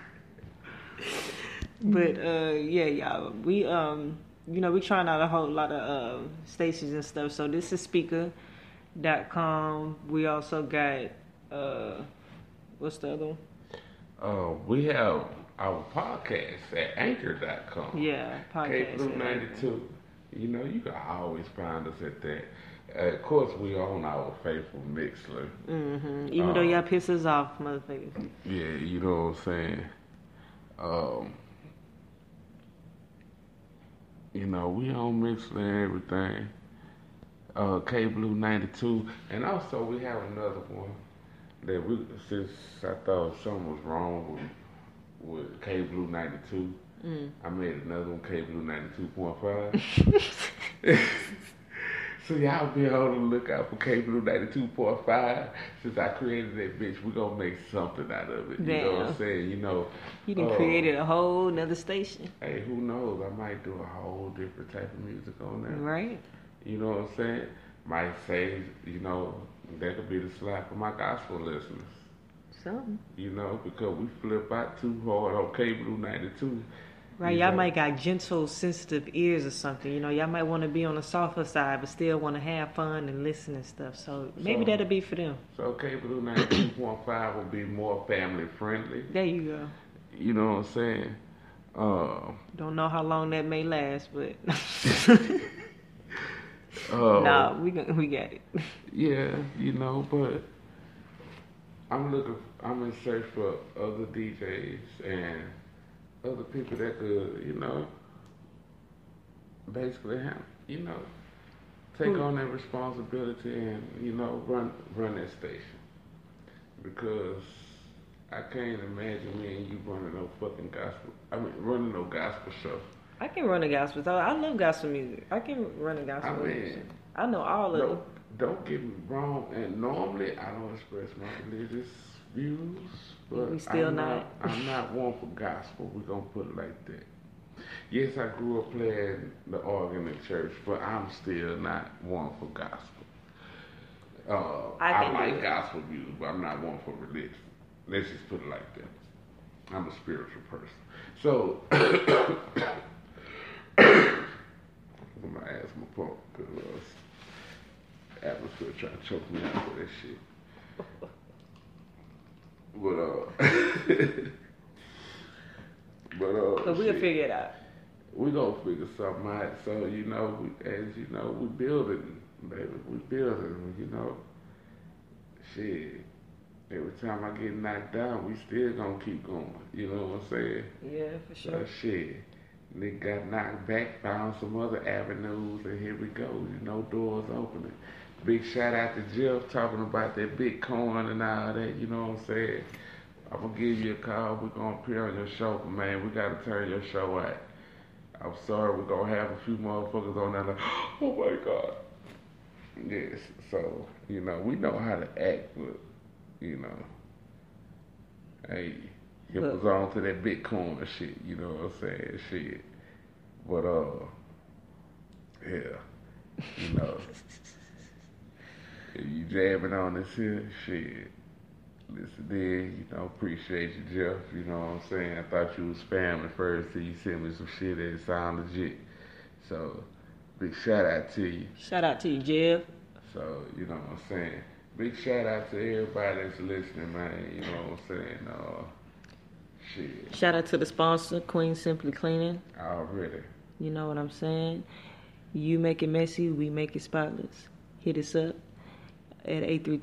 But yeah, y'all. We you know, we trying out a whole lot of stations and stuff. So this is speaker.com. We also got what's the other one?
We have our podcast at anchor.com.
Yeah, podcast.
KBlue92. You know, you can always find us at that. Of course, we own our faithful Mixler.
Mm-hmm. Even though y'all piss us off, motherfuckers.
Yeah, you know what I'm saying? You know, we own Mixler and everything. KBlue92. And also, we have another one that since I thought something was wrong with K Blue 92. I made another one, K Blue 92.5. So y'all be on the lookout for K Blue 92.5. Since I created that bitch, we gonna make something out of it. You know what I'm saying? You know.
You done created a whole nother station.
Hey, who knows? I might do a whole different type of music on there.
Right.
You know what I'm saying? Might say, you know, that could be the slap for my gospel listeners.
Something.
You know, because we flip out too hard on K Blue 92.
Right, y'all might got gentle, sensitive ears or something. You know, y'all might want to be on the softer side, but still want to have fun and listen and stuff. So maybe that'll be for them.
So K Blue 92.5 will be more family friendly.
There you go.
You know what I'm saying?
Don't know how long that may last, but nah, we got it.
Yeah, you know, but I'm in search for other DJs and other people that could, you know, basically have, you know, take on that responsibility and, you know, run that station. Because I can't imagine me and you running no fucking running no gospel show.
I can run a gospel. I love gospel music. I can run a gospel music. I know all of them.
Don't get me wrong, and normally I don't express my religious views, but
we still
I'm not one for gospel. We're gonna put it like that. Yes, I grew up playing the organ in church, but I'm still not one for gospel. I like gospel music, but I'm not one for religion. Let's just put it like that. I'm a spiritual person. So I'm gonna ask my punk because atmosphere trying to choke me out for that shit. But
we'll figure it out.
We gonna figure something out. So you know, we building, baby. We building. You know, shit. Every time I get knocked down, we still gonna keep going. You know what I'm saying?
Yeah, for sure.
So shit. Nigga got knocked back, found some other avenues, and here we go. You know, doors opening. Big shout out to Jeff talking about that Bitcoin and all that. You know what I'm saying? I'm gonna give you a call. We're gonna appear on your show, but man, we gotta turn your show out. I'm sorry, we're gonna have a few motherfuckers on there like, oh my God. Yes, so, you know, we know how to act, but, you know, hey, hip us on to that Bitcoin shit, you know what I'm saying? Shit. But, yeah, you know, if you jamming on this here, shit. Listen there, you know, appreciate you, Jeff, you know what I'm saying? I thought you was spamming first till you sent me some shit that sound legit. So, big shout out to you.
Shout out to you, Jeff.
So, you know what I'm saying? Big shout out to everybody that's listening, man, you know what I'm saying? Shit.
Shout out to the sponsor, Queen Simply Cleaning.
Already.
You know what I'm saying? You make it messy, we make it spotless. Hit us up at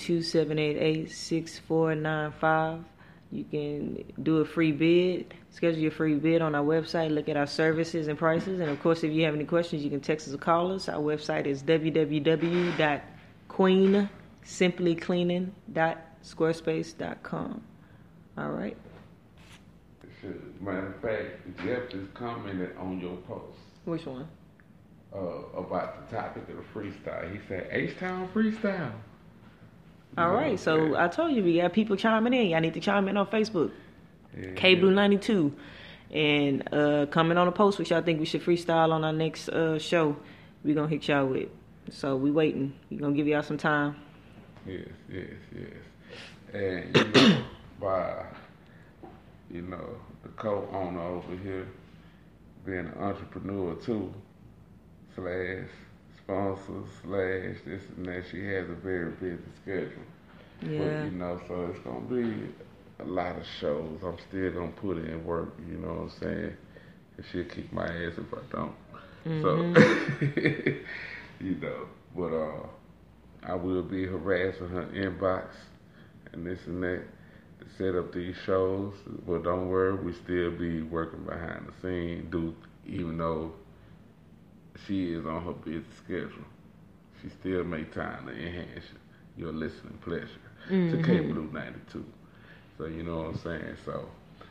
832-788-6495. You can do a free bid, schedule your free bid on our website, look at our services and prices, and of course if you have any questions you can text us or call us. Our website is www.queensimplycleaning.squarespace.com. Alright?
Matter of fact, Jeff just commented on your post.
Which one?
About the topic of the freestyle. He said, H-Town freestyle.
All right, so I told you we got people chiming in. Y'all need to chime in on Facebook.
Yeah,
K Blue 92, and comment on a post which y'all think we should freestyle on our next show. We gonna hit y'all with. So we waiting. We gonna give y'all some time.
Yes. And you know, by the co-owner over here being an entrepreneur too, /sponsor / this and that, she has a very busy schedule.
Yeah.
But, so it's gonna be a lot of shows. I'm still gonna put in work, you know what I'm saying? And she'll kick my ass if I don't. So but I will be harassing her inbox and this and that to set up these shows. But don't worry, we still be working behind the scenes, even though she is on her busy schedule. She still make time to enhance your listening pleasure to K Blue 92. So you know what I'm saying? So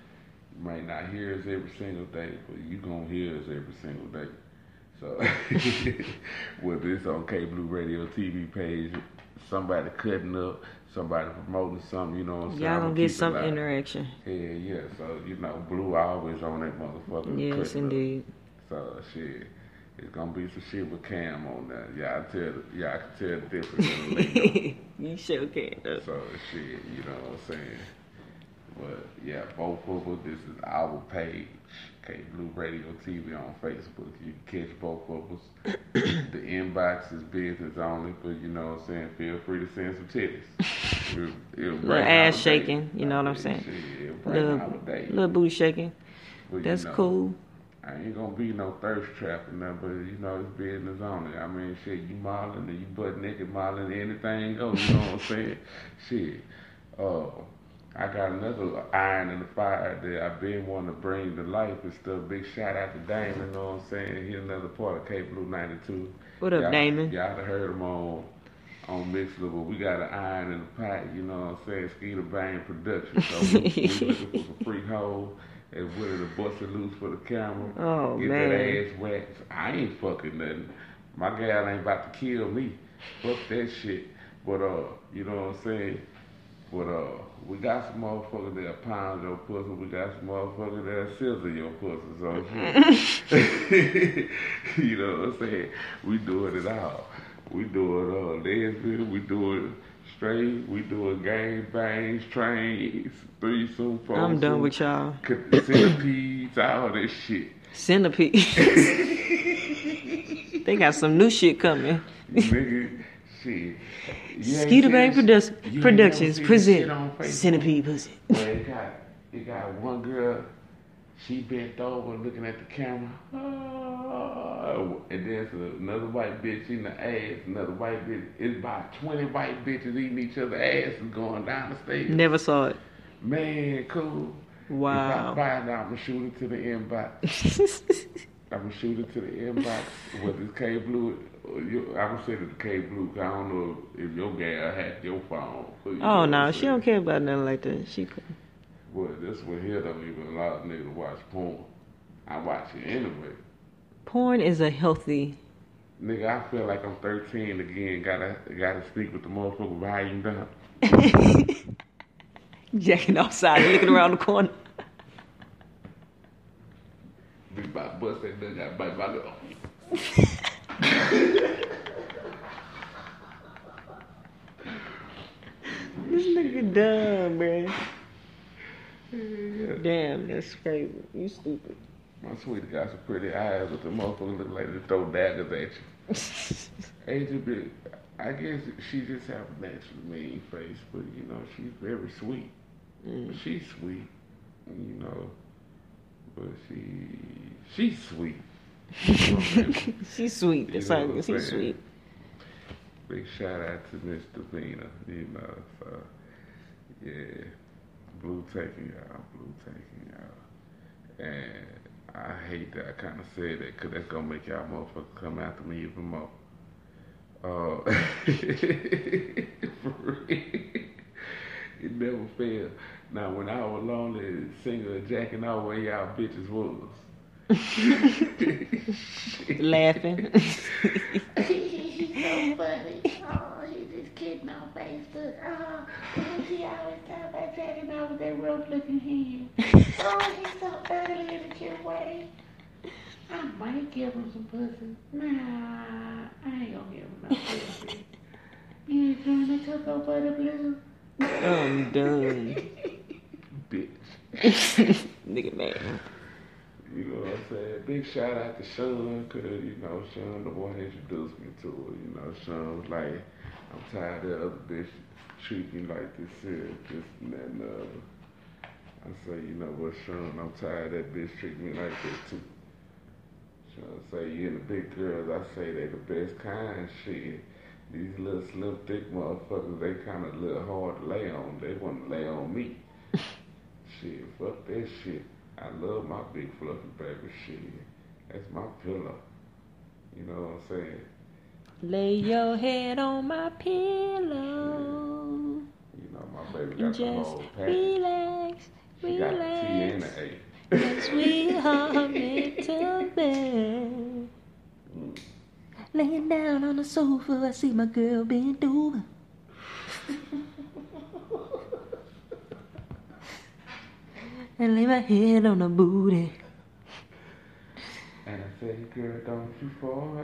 You might not hear us every single day, but you gonna hear us every single day. So, whether it's on K Blue Radio TV page, somebody cutting up, somebody promoting something, you know what I'm saying?
Y'all gonna get some interaction.
Yeah. So, Blue always on that motherfucker.
Yes, indeed.
So, shit. It's gonna be some shit with Cam on there. Y'all can tell the difference in the lingo.
You sure can.
So, shit, you know what I'm saying? But, yeah, both of us, this is our page. K Blue Radio TV on Facebook. You can catch both of us. The inbox is business only, but you know what I'm saying? Feel free to send some titties.
Little ass shaking, you know what I'm saying? Little booty shaking.
But,
that's cool.
I ain't gonna be no thirst trap or nothing, but it's business only. I mean, shit, you modeling and you butt naked modeling, anything goes, you know what I'm saying? Shit. I got another iron in the fire that I've been wanting to bring to life. It's still a big shout out to Damon, you know what I'm saying? He's another part of K Blue 92.
What up, Damon?
Y'all have heard him on Mixler, but we got an iron in the pot, you know what I'm saying? Skeeter Bang Production. So we looking for some free hoes and willing to bust it loose for the camera.
Oh,
get
man.
that ass waxed. I ain't fucking nothing. My gal ain't about to kill me. Fuck that shit. But, you know what I'm saying? But, we got some motherfuckers that'll pound your pussy. We got some motherfuckers that'll scissor your pussy. So, you know what I'm saying? We doing it all. We doing lesbian. We doing straight. We doing gang bangs, trains, threesome, four.
I'm done with y'all.
Centipedes, all that shit.
Centipedes. They got some new shit coming.
Nigga, shit.
Skeeter Bang Productions present Centipede Pussy.
Well, it got one girl, she bent over looking at the camera. And there's another white bitch in the ass, another white bitch. It's about 20 white bitches eating each other's asses going down the stairs.
Never saw it.
Man, cool.
Wow.
If I find out, I'm going to shoot it to the inbox. I'm going to shoot it to the inbox. Whether it's K Blue, I'm going to send it to K Blue, because I don't know if your gal hacked your phone.
Oh, no, she don't care about nothing like that. She could.
Well, this one here don't even allow a nigga to watch porn. I watch it anyway.
Porn is a healthy.
Nigga, I feel like I'm 13 again. Gotta speak with the motherfucker volume down.
Jacking outside and looking around the corner.
Be about to bust that nigga out, bite my lip.
This nigga dumb, bruh. Yeah. Damn, that's crazy. You stupid.
My sweetie got some pretty eyes, but the motherfucker look like they throw daggers at you. Angel, I guess she just have a naturally mean face, but you know, she's very sweet. She's sweet, you know, but she's sweet. You know
she's sweet. That's how she's sweet.
Big shout out to Miss Davina, you know, so yeah. Blue taking y'all. And I hate that I kind of said that, because that's going to make y'all motherfuckers come after me even more. For real. It never failed. Now, when I was lonely, single, jacking out where y'all bitches was.
Laughing.
He's so funny. Oh, he's just kidding on Facebook. Oh, she always talk about jacking out with that rough looking hand. Oh, he's so ugly in a cute way. I might give him some pussy. Nah, I ain't gonna give him no pussy. You ain't trying to cook up for the blue?
I'm done.
Bitch.
Nigga, man.
You know what I'm saying? Big shout out to Sean, because, you know, Sean the one introduced me to her. You know, Sean was like, I'm tired of other bitch treating me like this here, this and that and the other. I say, you know what, Sean, I'm tired of that bitch treating me like that too. Sean say, you and the big girls, I say they the best kind. Shit. These little slim thick motherfuckers, they kind of a little hard to lay on. They want to lay on me. Shit, fuck that shit. I love my big fluffy baby shit. That's my pillow. You know what I'm saying?
Lay your head on my pillow.
You know, my baby got the whole package.
Relax
She got the T and the A.
Yes, we are meant to be. Laying down on the sofa, I see my girl bent over. And lay my head on her booty.
And I said, girl, don't you fall.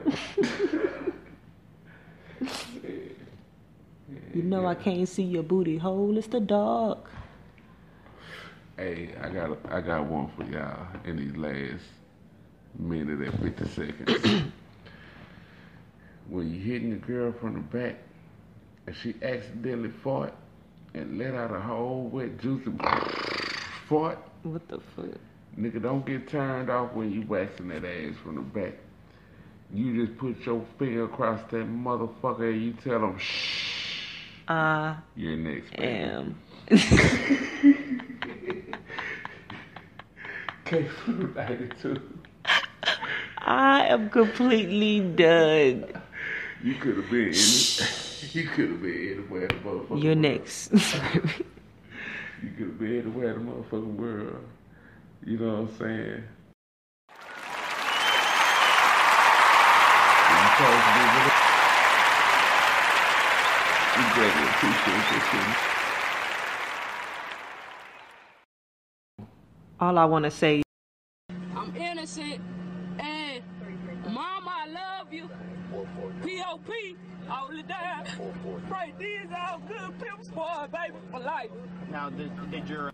You know I can't see your booty hole, it's the dark.
Hey, I got one for y'all in these last minute and 50 seconds. When you hitting the girl from the back and she accidentally fart and let out a whole wet juicy fart.
What the fuck?
Nigga, don't get turned off when you waxing that ass from the back. You just put your finger across that motherfucker and you tell them, shh. You're next, man. K92.
I am completely done.
You could have been you could have been anywhere in the motherfucking
You're
world.
next.
You could have been anywhere in the motherfucking world. You know what I'm saying? We greatly appreciate this shit.
All I want to say.
I'm innocent, and Mama, I love you. P.O.P. all the time. Right, these all good pimps, boy, baby, for life.
Now, did your...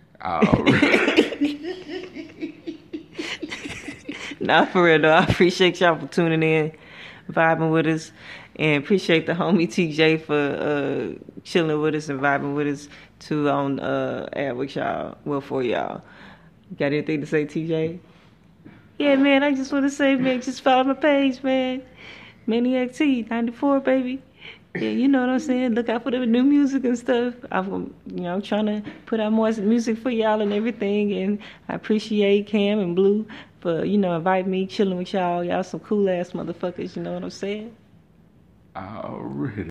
Nah, for real though. I appreciate y'all for tuning in, vibing with us, and appreciate the homie TJ for chilling with us and vibing with us too on air with y'all. Well, for y'all. Got anything to say, TJ? Yeah, man. I just want to say, man, just follow my page, man. Maniac T 94, baby. Yeah, you know what I'm saying? Look out for the new music and stuff. I'm trying to put out more music for y'all and everything. And I appreciate Cam and Blue for, inviting me, chilling with y'all. Y'all some cool ass motherfuckers, you know what I'm saying?
Already.